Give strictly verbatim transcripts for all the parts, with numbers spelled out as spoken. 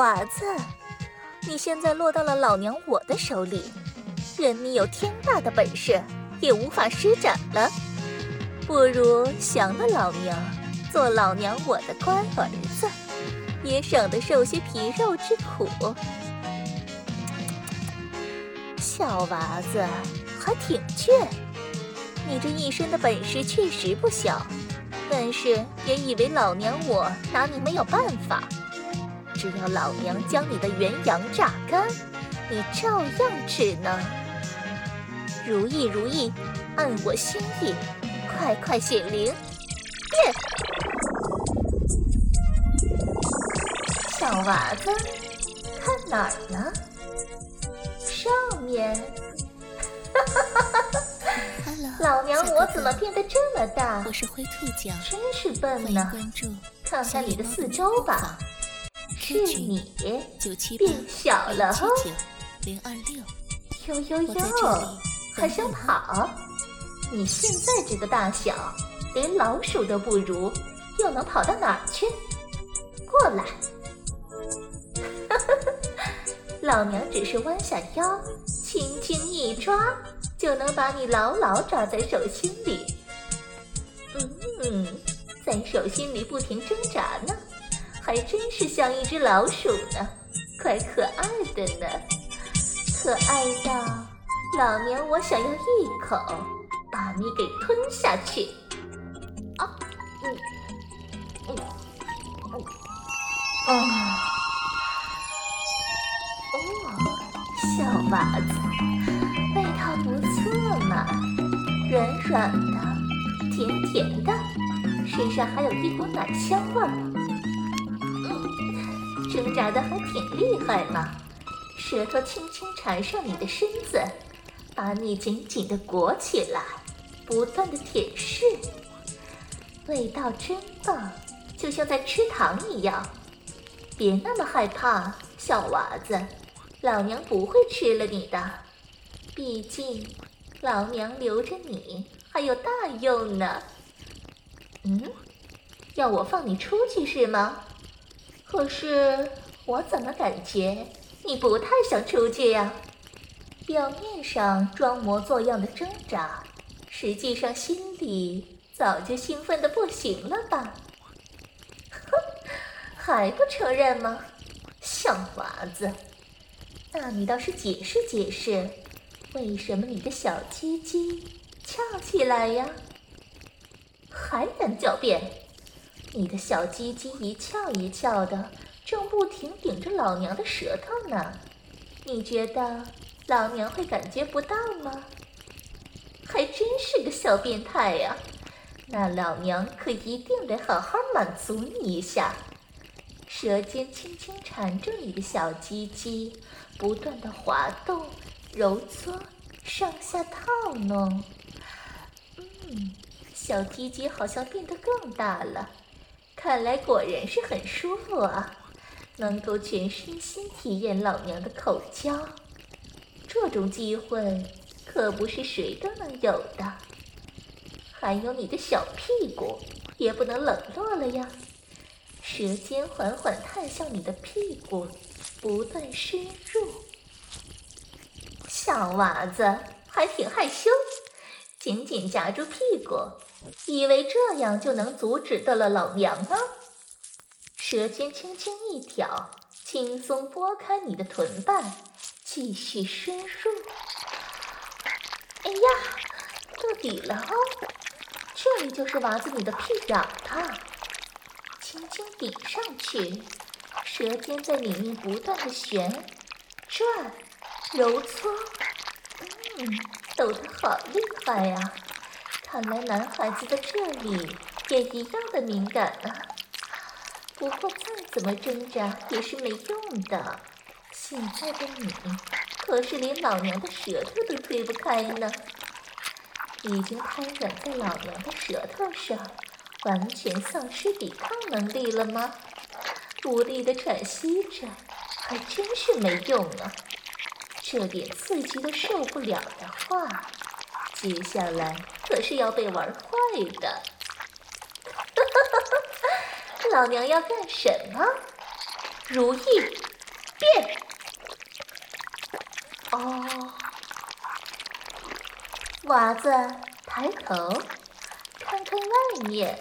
娃子，你现在落到了老娘我的手里，任你有天大的本事，也无法施展了。不如降了老娘，做老娘我的乖儿子，也省得受些皮肉之苦。小娃子还挺倔，你这一身的本事确实不小，但是别以为老娘我拿你没有办法。只要老娘将你的元阳榨干，你照样只能如意如意，按我心意，快快显灵！变！小娃子，看哪儿呢？上面。老娘我怎么变得这么大？ 我是灰兔酱， 真是笨呢。看看你的四周吧，是你变小了哦。呦呦呦，还想跑？你现在这个大小，连老鼠都不如，又能跑到哪儿去？过来！老娘只是弯下腰，轻轻一抓，就能把你牢牢抓在手心里。嗯，在手心里不停挣扎呢，还真是像一只老鼠呢，怪可爱的呢，可爱到老娘我想要一口把你给吞下去。啊，嗯，嗯，嗯，哦，哦，小娃子，味道不错嘛，软软的，甜甜的，身上还有一股奶香味儿。嗯，挣扎的还挺厉害嘛，舌头轻轻缠上你的身子，把你紧紧地裹起来，不断地舔舐，味道真棒，就像在吃糖一样。别那么害怕，小娃子，老娘不会吃了你的，毕竟老娘留着你还有大用呢。嗯，要我放你出去是吗？可是我怎么感觉你不太想出去呀？表面上装模作样的挣扎，实际上心里早就兴奋得不行了吧？哼，还不承认吗？小娃子，那你倒是解释解释，为什么你的小鸡鸡翘起来呀？还敢狡辩？你的小鸡鸡一翘一翘的，正不停顶着老娘的舌头呢，你觉得老娘会感觉不到吗？还真是个小变态呀！那老娘可一定得好好满足你一下。舌尖轻轻缠住你的小鸡鸡，不断的滑动、揉搓、上下套弄。嗯，小鸡鸡好像变得更大了，看来果然是很舒服啊，能够全身心体验老娘的口交。这种机会可不是谁都能有的。还有你的小屁股也不能冷落了呀，舌尖缓缓探向你的屁股，不断深入。小娃子还挺害羞，紧紧夹住屁股，以为这样就能阻止得了老娘吗？舌尖轻轻一挑，轻松拨开你的臀瓣，继续深入。哎呀，到底了哦！这里就是娃子你的屁眼啊！轻轻顶上去，舌尖在里面不断的旋转、揉搓，嗯，抖得好厉害呀、啊！看来男孩子的这里也一样的敏感啊。不过再怎么挣扎也是没用的，现在的你可是连老娘的舌头都推不开呢，已经瘫软在老娘的舌头上，完全丧失抵抗能力了吗？无力地喘息着，还真是没用啊！这点刺激都受不了的话，接下来可是要被玩坏的。老娘要干什么？如意变！哦，娃子，抬头看看外面，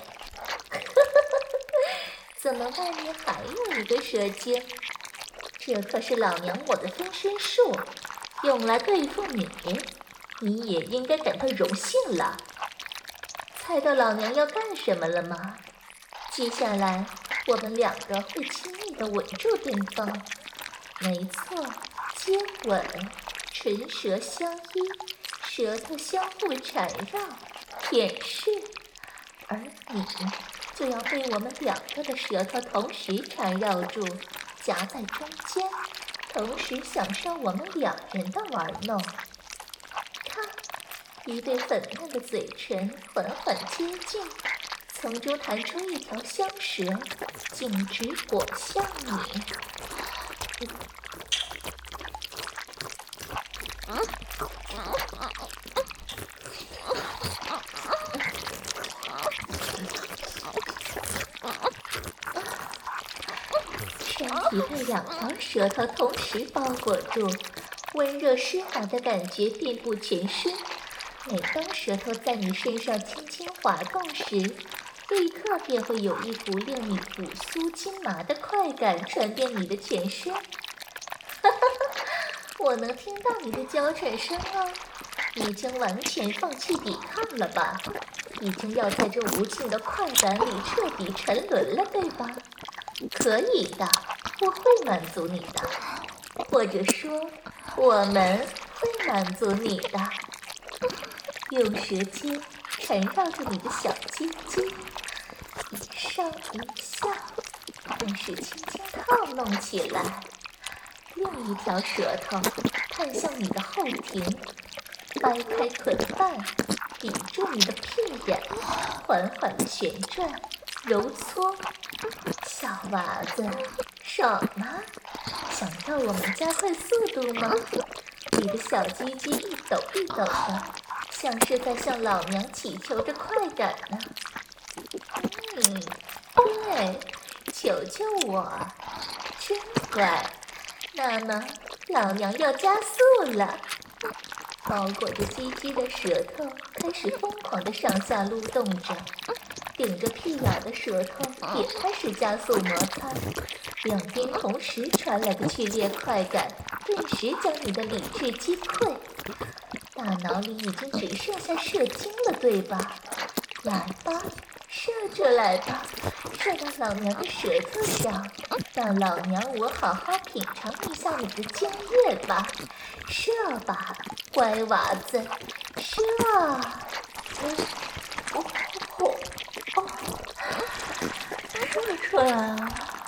怎么外面还有一个蛇精？这可是老娘我的分身术，用来对付你，你也应该感到荣幸了。猜到老娘要干什么了吗？接下来我们两个会亲密地吻住对方，没错，接吻，唇舌相依，舌头相互缠绕，舔舐，而你就要被我们两个的舌头同时缠绕住，夹在中间，同时享受我们两人的玩弄。看，一对粉嫩的嘴唇缓缓接近，从中弹出一条香舌，径直裹向你。身体被两条舌头同时包裹住，温热湿滑的感觉遍布全身。每当舌头在你身上轻轻滑动时，立刻便会有一股令你骨酥筋麻的快感传遍你的全身。哈哈哈，我能听到你的娇喘声哦，已经完全放弃抵抗了吧？已经要在这无尽的快感里彻底沉沦了，对吧？可以的，我会满足你的，或者说，我们会满足你的。用舌尖缠绕着你的小鸡鸡，一上一下，更是轻轻套弄起来。另一条舌头探向你的后庭，掰开臀瓣，抵住你的屁眼，缓缓地旋转、揉搓。小娃子，爽吗？想要我们加快速度吗？你的小鸡鸡一抖一抖的，像是在向老娘祈求着快感呢。嗯，对，求求我，真乖。那么，老娘要加速了。包裹着鸡鸡的舌头开始疯狂地上下撸动着，顶着屁眼的舌头也开始加速摩擦，两边同时传来的剧烈快感顿时将你的理智击溃，大脑里已经只剩下射精了，对吧？来吧，射出来吧，射到老娘的舌头上，让老娘我好好品尝一下你的精液吧！射吧，乖娃子，射啊！嗯，哦哦哦，射出来了！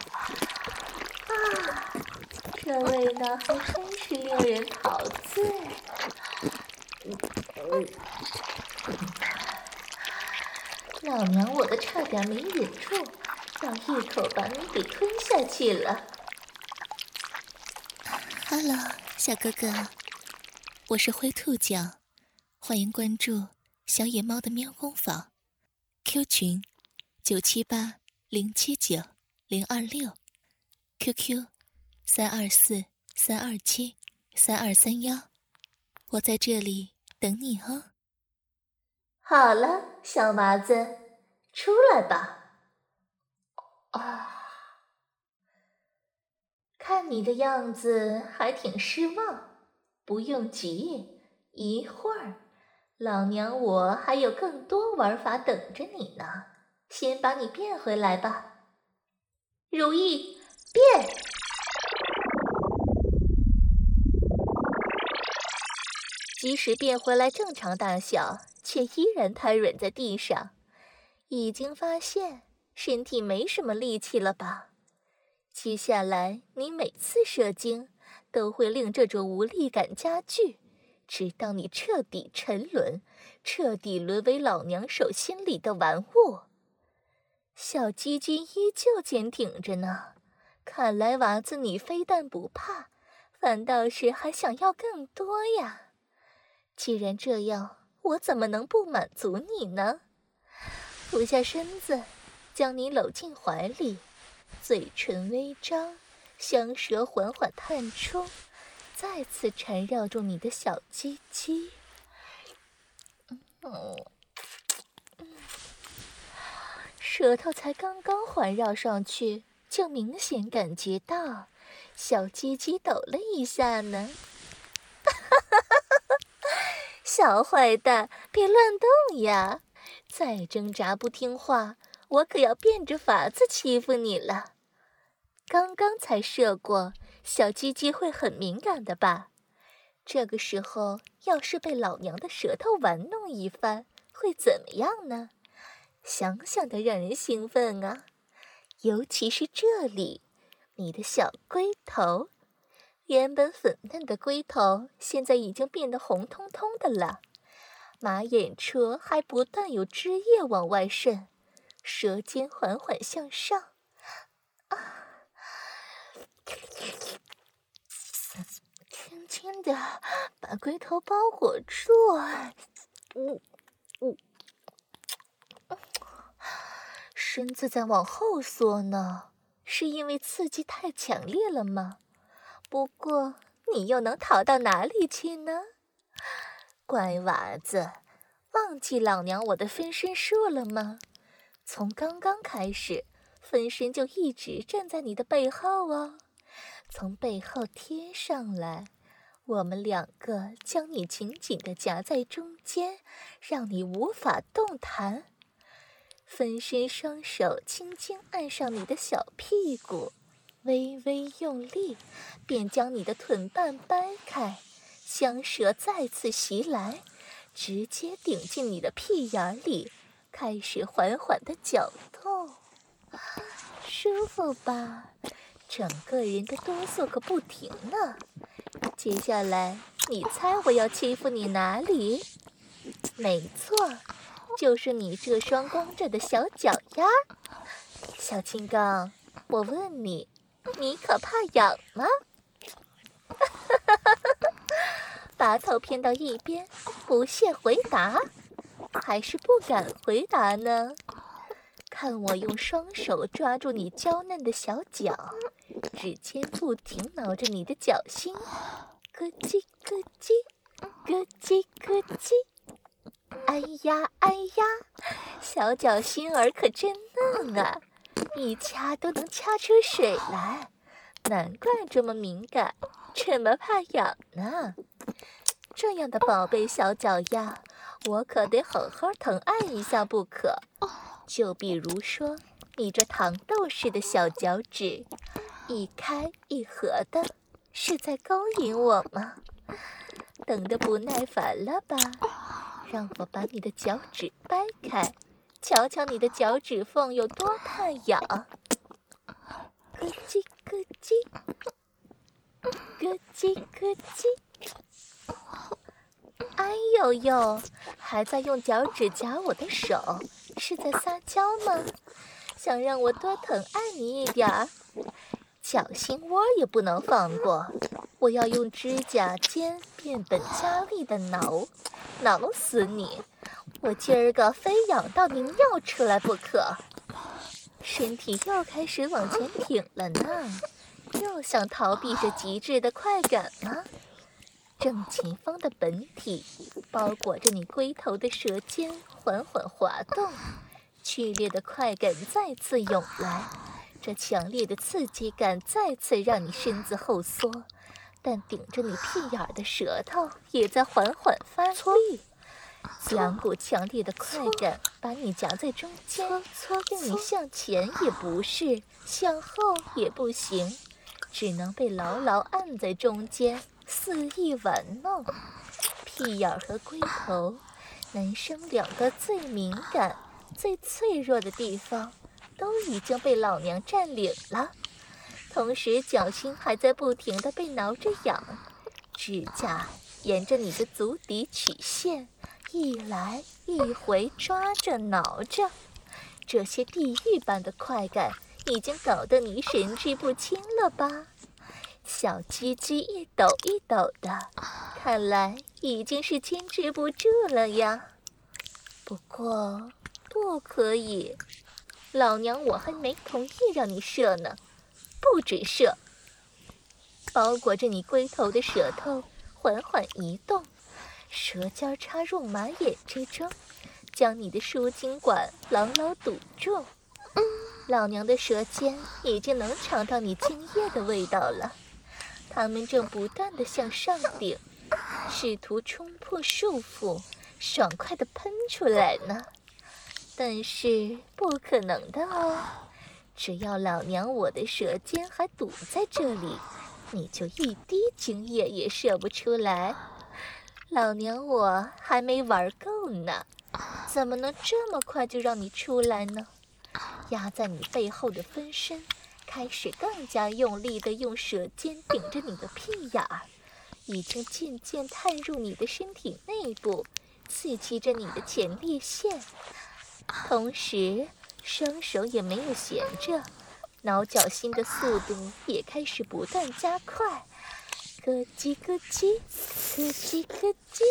啊，这味道还真是令人陶醉。嗯嗯，老娘我的差点没忍住，要一口把你给吞下去了。 哈喽，小哥哥，我是灰兔酱，欢迎关注小野猫的喵工坊 ，Q 群九七八零七九零二六 ，Q Q 三二四三二七三二三幺，我在这里等你哦。 好了，小麻子，出来吧。啊，看你的样子还挺失望，不用急，一会儿老娘我还有更多玩法等着你呢。先把你变回来吧。如意，变！即使变回来正常大小，却依然瘫软在地上。已经发现身体没什么力气了吧？接下来你每次射精都会令这种无力感加剧，直到你彻底沉沦，彻底沦为老娘手心里的玩物。小鸡鸡依旧坚挺着呢，看来娃子你非但不怕，反倒是还想要更多呀。既然这样，我怎么能不满足你呢？俯下身子，将你搂进怀里，嘴唇微张， 香舌缓缓探出，再次缠绕住你的小鸡鸡。嗯，舌头才刚刚环绕上去，就明显感觉到小鸡鸡抖了一下呢。小坏蛋，别乱动呀！再挣扎不听话，我可要变着法子欺负你了。刚刚才射过，小鸡鸡会很敏感的吧？这个时候要是被老娘的舌头玩弄一番，会怎么样呢？想想都让人兴奋啊！尤其是这里，你的小龟头，原本粉嫩的龟头，现在已经变得红彤彤的了。马眼处还不断有汁液往外渗，舌尖缓缓向上。啊！轻轻地把龟头包裹住。嗯嗯，身子在往后缩呢，是因为刺激太强烈了吗？不过你又能逃到哪里去呢？乖娃子，忘记老娘我的分身术了吗？从刚刚开始，分身就一直站在你的背后哦，从背后贴上来，我们两个将你紧紧地夹在中间，让你无法动弹。分身双手轻轻按上你的小屁股，微微用力，便将你的臀瓣掰开，香舌再次袭来，直接顶进你的屁眼里，开始缓缓地搅动。舒服吧？整个人的哆嗦个不停呢。接下来，你猜我要欺负你哪里？没错，就是你这双光着的小脚丫。小金刚，我问你，你可怕痒吗？把头偏到一边，不屑回答，还是不敢回答呢？看我用双手抓住你娇嫩的小脚，指尖不停挠着你的脚心，咯叽咯叽，咯叽咯叽。哎呀哎呀，小脚心儿可真嫩啊，一掐都能掐出水来，难怪这么敏感，这么怕痒呢。这样的宝贝小脚丫，我可得好好疼爱一下不可。就比如说你这糖豆似的小脚趾，一开一合的，是在勾引我吗？等得不耐烦了吧？让我把你的脚趾掰开，瞧瞧你的脚趾缝有多怕痒。咯叽咯叽，咯叽咯叽。哎呦呦，还在用脚趾夹我的手，是在撒娇吗？想让我多疼爱你一点儿？脚心窝也不能放过，我要用指甲尖变本加厉的挠，挠死你！我今儿个非痒到你尿出来不可！身体又开始往前挺了呢，又想逃避这极致的快感吗？正前方的本体包裹着你龟头的舌尖缓缓滑动，剧烈的快感再次涌来，这强烈的刺激感再次让你身子后缩，但顶着你屁眼的舌头也在缓缓发力，两股强烈的快感把你夹在中间，令你向前也不是，向后也不行，只能被牢牢按在中间，肆意玩弄。屁眼和龟头，男生两个最敏感、最脆弱的地方，都已经被老娘占领了。同时脚心还在不停地被挠着痒，指甲沿着你的足底曲线一来一回抓着挠着，这些地狱般的快感已经搞得你神志不清了吧？小鸡鸡一抖一抖的，看来已经是坚持不住了呀。不过不可以，老娘我还没同意让你射呢，不准射， 包裹着你龟头的舌头缓缓移动，舌尖插入马眼之中，将你的输精管牢牢堵住。老娘的舌尖已经能尝到你精液的味道了，它们正不断地向上顶，试图冲破束缚，爽快地喷出来呢。但是不可能的哦，只要老娘我的舌尖还堵在这里，你就一滴精液也射不出来。老娘我还没玩够呢，怎么能这么快就让你出来呢？压在你背后的分身开始更加用力地用舌尖顶着你的屁眼儿，已经渐渐探入你的身体内部，刺激着你的前列腺。同时双手也没有闲着，挠脚心的速度也开始不断加快，咯叽咯叽，咯叽咯叽。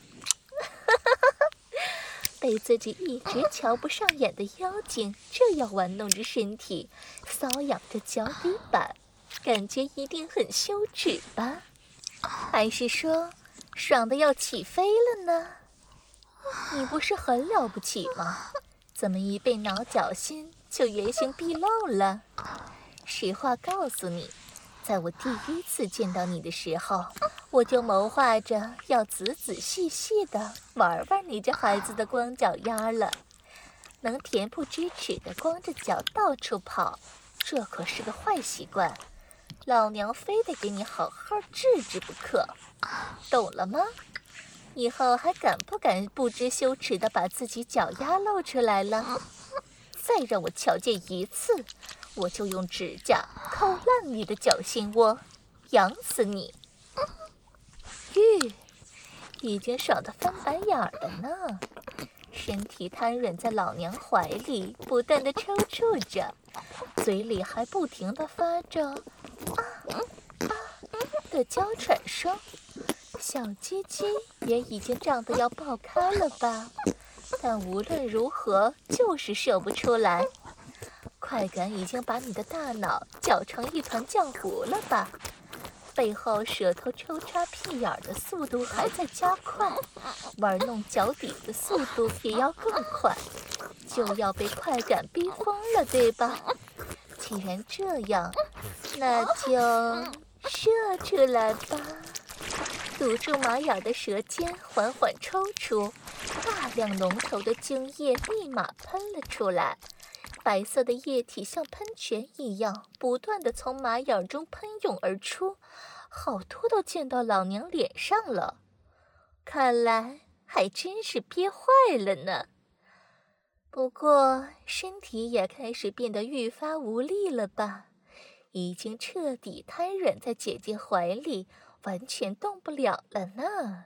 被自己一直瞧不上眼的妖精这样玩弄着身体，搔痒着脚底板，感觉一定很羞耻吧？还是说爽的要起飞了呢？你不是很了不起吗？怎么一被挠脚心就原形毕露了？实话告诉你，在我第一次见到你的时候，我就谋划着要仔仔细细的玩玩你这孩子的光脚丫了。能恬不知耻的光着脚到处跑，这可是个坏习惯，老娘非得给你好好治治不可，懂了吗？以后还敢不敢不知羞耻的把自己脚丫露出来了？再让我瞧见一次，我就用指甲抠烂你的脚心窝，痒死你！吁，已经爽得翻白眼儿了呢，身体瘫软在老娘怀里，不断的抽搐着，嘴里还不停的发着啊啊的娇喘声。小鸡鸡也已经胀得要爆开了吧，但无论如何就是射不出来。快感已经把你的大脑搅成一团浆糊了吧？背后舌头抽插屁眼的速度还在加快，玩弄脚底的速度也要更快，就要被快感逼疯了，对吧？既然这样，那就射出来吧。堵住马眼的舌尖缓缓抽出，大量浓稠的精液立马喷了出来，白色的液体像喷泉一样不断地从马眼中喷涌而出，好多都溅到老娘脸上了。看来还真是憋坏了呢。不过身体也开始变得愈发无力了吧，已经彻底瘫软在姐姐怀里，完全动不了了呢。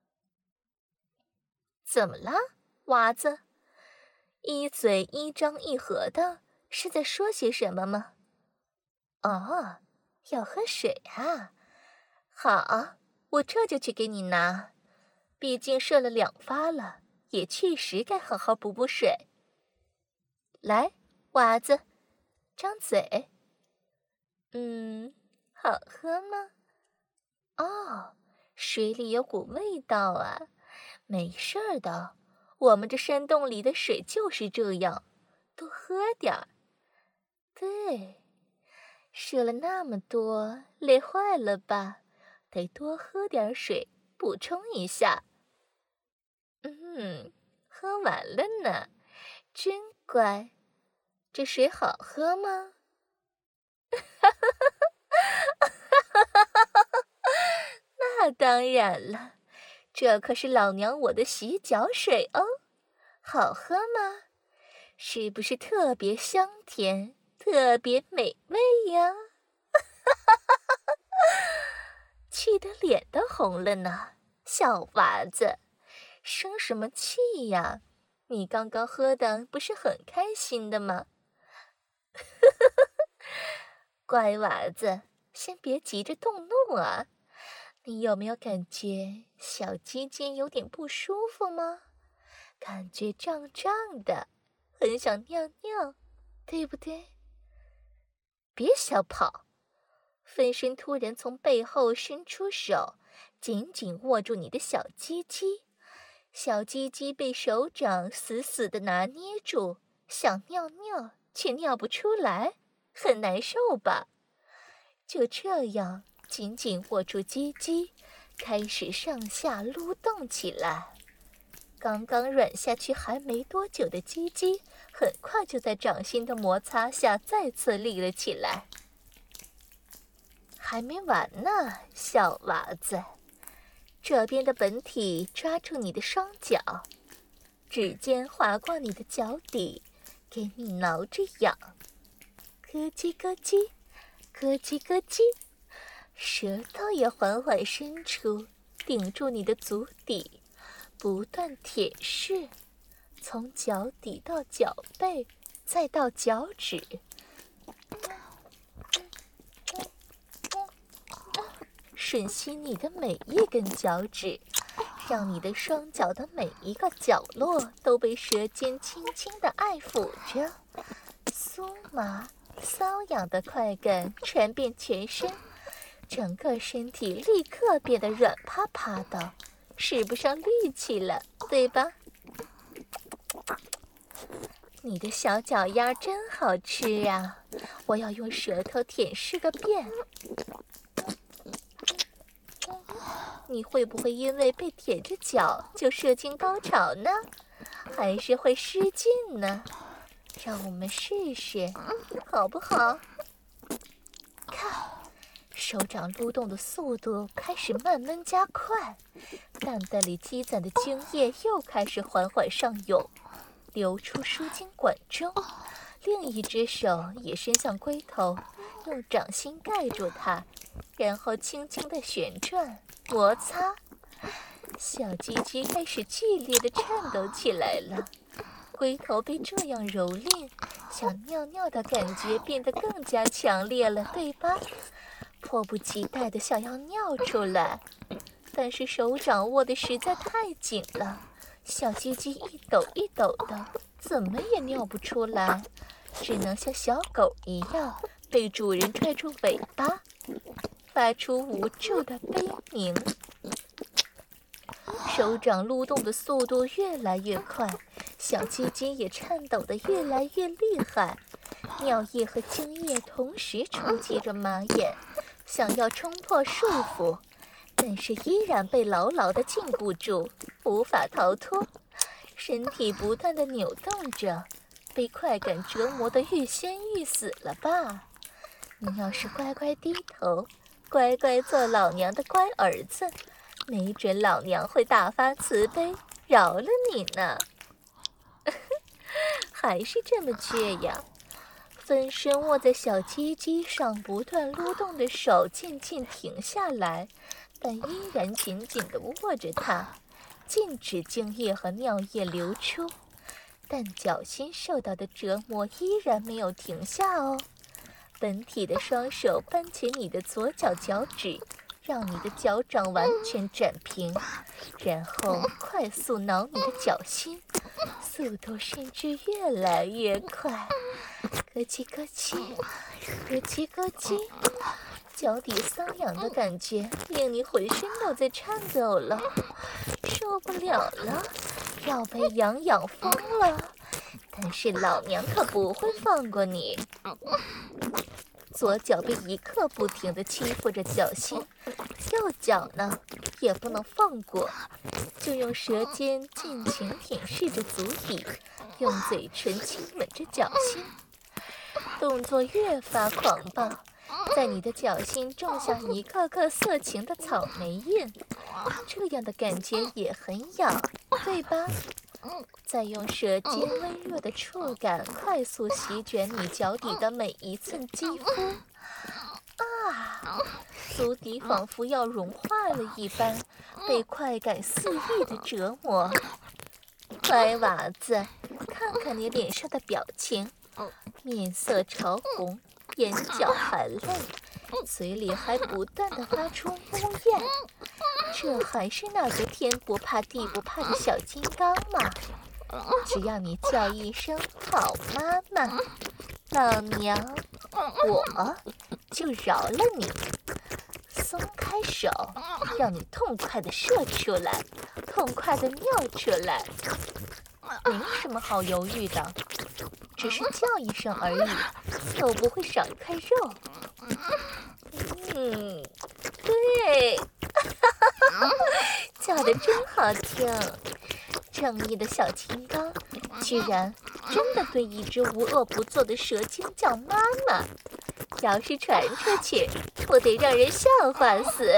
怎么啦，娃子？一嘴一张一合的，是在说些什么吗？哦，要喝水啊？好，我这就去给你拿。毕竟射了两发了，也确实该好好补补水。来，娃子，张嘴。嗯，好喝吗？哦，水里有股味道啊。没事儿的，我们这山洞里的水就是这样，多喝点儿。对，射了那么多，累坏了吧？得多喝点水，补充一下。嗯，喝完了呢，真乖。这水好喝吗？那当然了，这可是老娘我的洗脚水哦。好喝吗？是不是特别香甜，特别美味呀？气得脸都红了呢，小娃子，生什么气呀？你刚刚喝的不是很开心的吗？乖娃子，先别急着动怒啊。你有没有感觉小鸡鸡有点不舒服吗？感觉胀胀的，很想尿尿，对不对？别小跑， 分身突然从背后伸出手，紧紧握住你的小鸡鸡。小鸡鸡被手掌死死地拿捏住，想尿尿却尿不出来，很难受吧？就这样紧紧握住鸡鸡，开始上下撸动起来。刚刚软下去还没多久的鸡鸡，很快就在掌心的摩擦下再次立了起来。还没完呢，小娃子。这边的本体抓住你的双脚，指尖划过你的脚底，给你挠着痒，咯叽咯叽，咯叽咯叽，舌头也缓缓伸出，顶住你的足底，不断舔舐，从脚底到脚背，再到脚趾。吮吸你的每一根脚趾，让你的双脚的每一个角落都被舌尖轻轻地爱抚着，酥麻瘙痒的快感传遍全身，整个身体立刻变得软趴趴的，使不上力气了，对吧？你的小脚丫真好吃啊，我要用舌头舔舐个遍。你会不会因为被舔着脚就射精高潮呢？还是会失禁呢？让我们试试，好不好？看，手掌撸动的速度开始慢慢加快，蛋蛋里积攒的精液又开始缓缓上涌，流出输精管中。另一只手也伸向龟头，用掌心盖住它，然后轻轻地旋转摩擦，小鸡鸡开始剧烈地颤抖起来了。龟头被这样蹂躏，想尿尿的感觉变得更加强烈了，对吧？迫不及待地想要尿出来，但是手掌握得实在太紧了，小鸡鸡一抖一抖的，怎么也尿不出来，只能像小狗一样被主人拽住尾巴，发出无助的悲鸣。手掌撸动的速度越来越快，小鸡鸡也颤抖得越来越厉害，尿液和精液同时冲击着马眼，想要冲破束缚，但是依然被牢牢地禁锢住，无法逃脱。身体不断地扭动着，被快感折磨得欲仙欲死了吧？你要是乖乖低头，乖乖做老娘的乖儿子，没准老娘会大发慈悲，饶了你呢。还是这么倔呀！分身握在小鸡鸡上不断撸动的手渐渐停下来，但依然紧紧地握着它，禁止精液和尿液流出。但脚心受到的折磨依然没有停下哦。本体的双手扳起你的左脚脚趾，让你的脚掌完全展平，然后快速挠你的脚心，速度甚至越来越快，咯叽咯叽，咯叽咯叽，脚底瘙痒的感觉令你浑身都在颤抖了，受不了了，要被痒痒疯了。但是老娘可不会放过你。左脚被一刻不停地欺负着脚心，右脚呢也不能放过，就用舌尖尽情舔舐着足底，用嘴唇亲吻着脚心，动作越发狂暴，在你的脚心种下一个个色情的草莓印，这样的感觉也很痒，对吧？再用舌尖温热的触感快速席卷你脚底的每一寸肌肤，啊，足底仿佛要融化了一般，被快感肆意的折磨。乖娃子，看看你脸上的表情，面色潮红，眼角含泪，嘴里还不断地发出呜咽，这还是那个天不怕地不怕的小金刚吗？只要你叫一声好妈妈，老娘我就饶了你。松开手，让你痛快地射出来，痛快地尿出来。没什么好犹豫的，只是叫一声而已，又不会少一块肉。嗯，对，叫得真好听。正义的小金刚居然真的对一只无恶不作的蛇精叫妈妈，要是传出去，不得让人笑话死。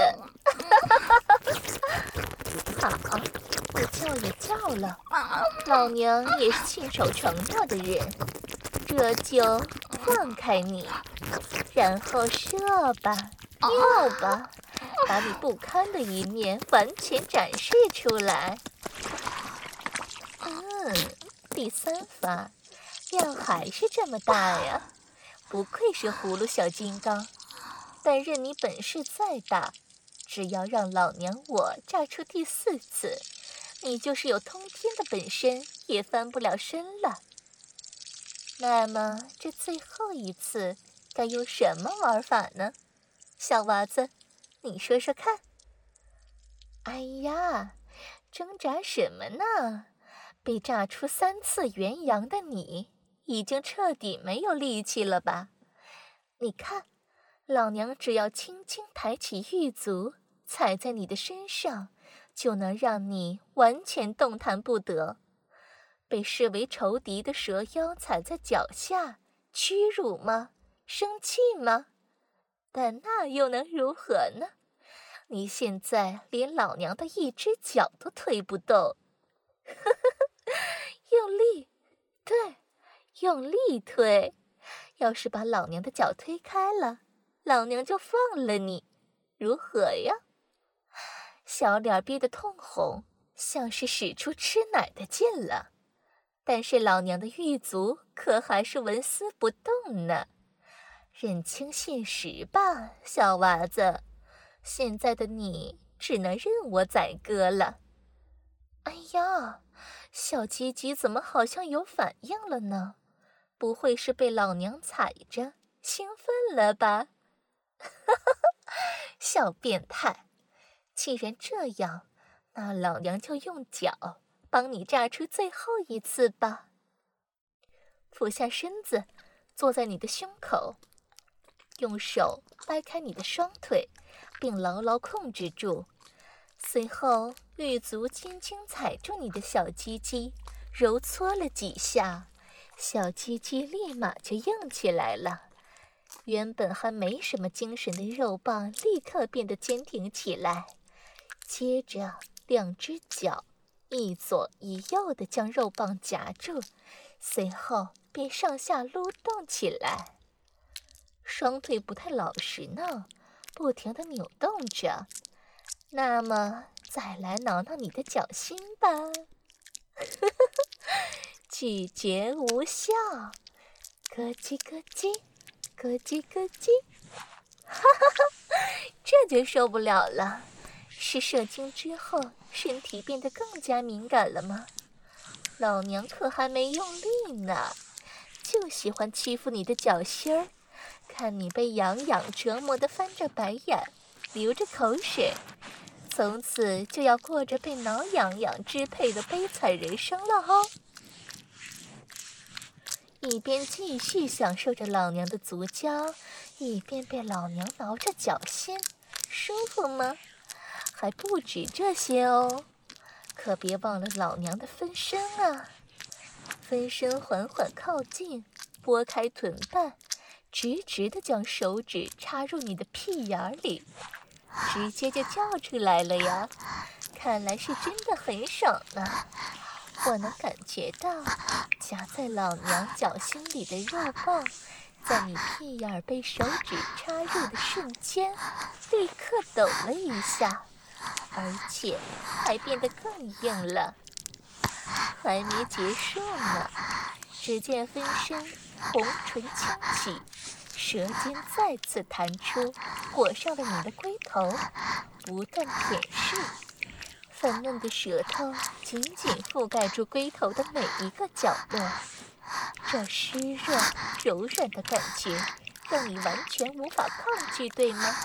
好，你叫也叫了，老娘也是信守承诺的人，这就放开你，然后射吧，尿吧，把你不堪的一面完全展示出来。嗯，第三发，量还是这么大呀，不愧是葫芦小金刚。但任你本事再大，只要让老娘我炸出第四次，你就是有通天的本事也翻不了身了。那么这最后一次该用什么玩法呢？小娃子，你说说看。哎呀，挣扎什么呢？被炸出三次元阳的你，已经彻底没有力气了吧？你看，老娘只要轻轻抬起玉足，踩在你的身上，就能让你完全动弹不得。被视为仇敌的蛇妖踩在脚下，屈辱吗？生气吗？但那又能如何呢？你现在连老娘的一只脚都推不动。用力，对，用力推。要是把老娘的脚推开了，老娘就放了你，如何呀？小脸憋得通红，像是使出吃奶的劲了。但是老娘的玉足可还是纹丝不动呢。认清现实吧，小娃子，现在的你只能任我宰割了。哎呀，小鸡鸡怎么好像有反应了呢？不会是被老娘踩着兴奋了吧？小变态！既然这样，那老娘就用脚帮你炸出最后一次吧。俯下身子，坐在你的胸口，用手掰开你的双腿，并牢牢控制住。随后，玉足轻轻踩住你的小鸡鸡，揉搓了几下，小鸡鸡立马就硬起来了。原本还没什么精神的肉棒立刻变得坚挺起来。接着，两只脚一左一右地将肉棒夹住，随后便上下撸动起来。双腿不太老实呢，不停地扭动着。那么，再来挠挠你的脚心吧。咀嚼无效，咯叽咯叽，咯叽咯叽，哈哈哈，这就受不了了。是射精之后身体变得更加敏感了吗？老娘可还没用力呢，就喜欢欺负你的脚心儿，看你被痒痒折磨得翻着白眼，流着口水，从此就要过着被挠痒痒支配的悲惨人生了哦。一边继续享受着老娘的足交，一边被老娘挠着脚心，舒服吗？还不止这些哦，可别忘了老娘的分身啊！分身缓缓靠近，拨开臀瓣，直直地将手指插入你的屁眼里，直接就叫出来了呀！看来是真的很爽呢。我能感觉到夹在老娘脚心里的肉棒，在你屁眼被手指插入的瞬间，立刻抖了一下，而且还变得更硬了。还没结束呢，只见分身红唇轻启，舌尖再次弹出，裹上了你的龟头，不断舔舐。粉嫩的舌头紧紧覆盖住龟头的每一个角落，这湿热柔软的感觉让你完全无法抗拒，对吗？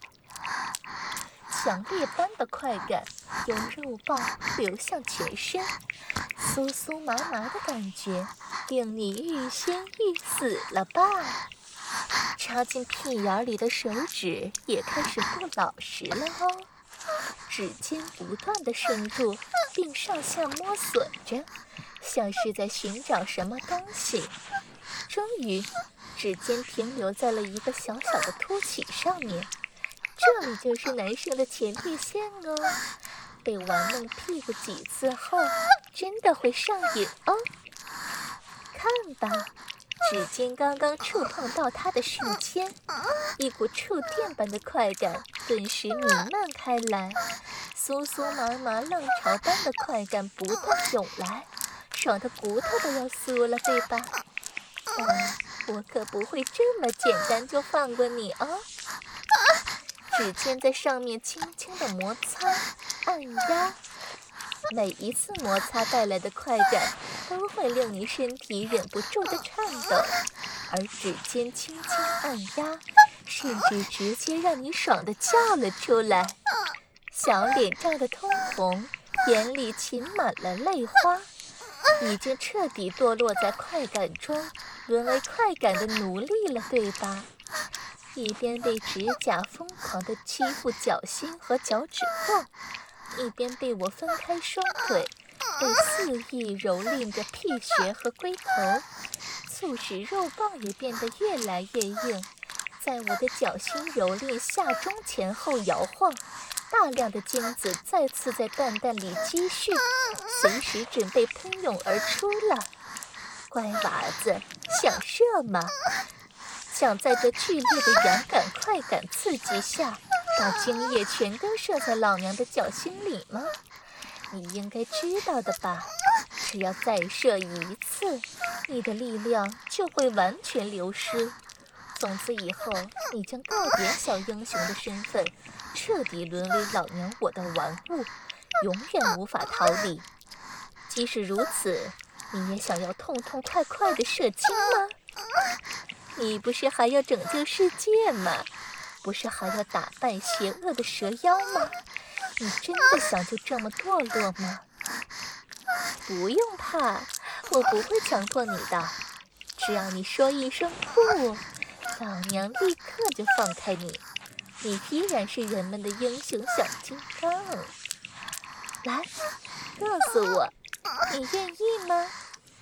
强烈般的快感由肉棒流向全身，酥酥麻麻的感觉令你欲仙欲死了吧？插进屁眼里的手指也开始不老实了哦，指尖不断地深入并上下摸索着，像是在寻找什么东西。终于，指尖停留在了一个小小的凸起上面，这里就是男生的前列腺哦。被玩弄屁股几次后，真的会上瘾哦。看吧，指尖刚刚触碰到他的瞬间，一股触电般的快感顿时弥漫开来，酥酥麻麻浪潮般的快感不断涌来，爽的骨头都要酥了，对吧？但我可不会这么简单就放过你哦。指尖在上面轻轻的摩擦按压，每一次摩擦带来的快感都会令你身体忍不住的颤抖，而指尖轻轻按压甚至直接让你爽的叫了出来，小脸涨得通红，眼里噙满了泪花，已经彻底堕落在快感中，沦为快感的奴隶了，对吧？一边被指甲疯狂地欺负脚心和脚趾缝，一边被我分开双腿，被肆意蹂躏着屁穴和龟头，促使肉棒也变得越来越硬，在我的脚心蹂躏下中前后摇晃，大量的精子再次在蛋蛋里积蓄，随时准备喷涌而出了。乖娃子，想射吗？想在这剧烈的痒感快感刺激下，把精液全都射在老娘的脚心里吗？你应该知道的吧，只要再射一次，你的力量就会完全流失，从此以后你将告别小英雄的身份，彻底沦为老娘我的玩物，永远无法逃离。即使如此，你也想要痛痛快快的射精吗？你不是还要拯救世界吗？不是还要打败邪恶的蛇妖吗？你真的想就这么堕落吗？不用怕，我不会强迫你的，只要你说一声不，老娘立刻就放开你，你依然是人们的英雄小金刚。来，告诉我，你愿意吗？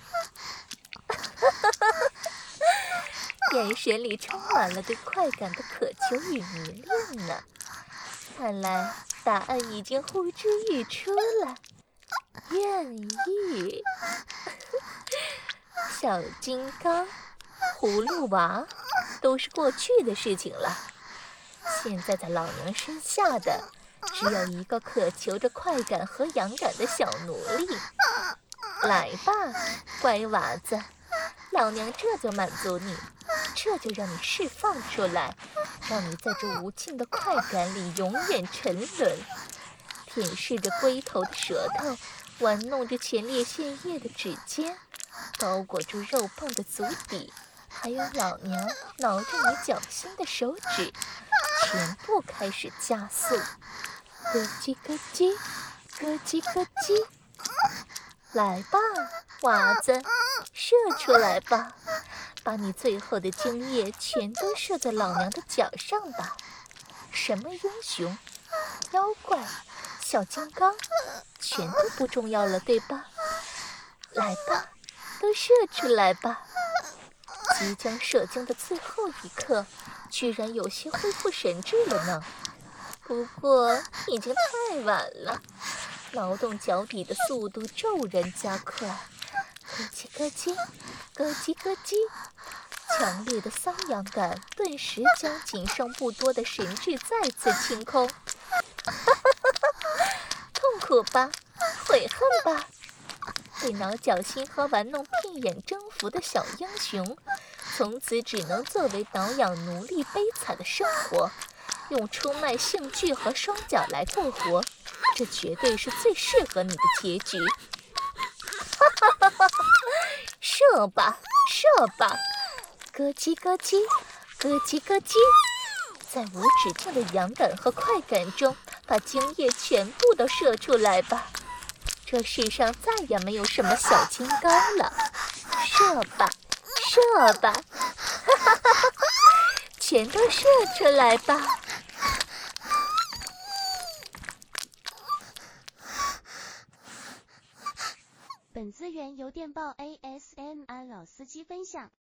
眼神里充满了对快感的渴求与迷恋呢。看来答案已经呼之欲出了，愿意。小金刚、葫芦娃都是过去的事情了，现在在老娘身下的只有一个渴求着快感和痒感的小奴隶。来吧，乖娃子，老娘这就满足你，这就让你释放出来，让你在这无尽的快感里永远沉沦，舔舐着龟头的舌头，玩弄着前列腺液的指尖，包裹住肉棒的足底，还有老娘挠着你脚心的手指，全部开始加速，咯叽咯叽，咯叽咯叽。来吧，娃子，射出来吧，把你最后的精液全都射在老娘的脚上吧。什么英雄、妖怪、小金刚，全都不重要了，对吧？来吧，都射出来吧。即将射精的最后一刻，居然有些恢复神智了呢。不过已经太晚了，劳动脚底的速度骤然加快，咯叽咯叽，咯叽咯叽，强烈的瘙痒感顿时将仅剩不多的神智再次清空。痛苦吧，悔恨吧，被挠脚心和玩弄屁眼征服的小英雄，从此只能作为挠痒奴隶悲惨的生活，用出卖性具和双脚来过活，这绝对是最适合你的结局。射吧，射吧，咯叽咯叽， 咯叽咯叽，在无止境的痒感和快感中，把精液全部都射出来吧。这世上再也没有什么小金刚了，射吧，射吧，哈哈哈哈，全都射出来吧。 本资源由电报 A S M R 老司机分享。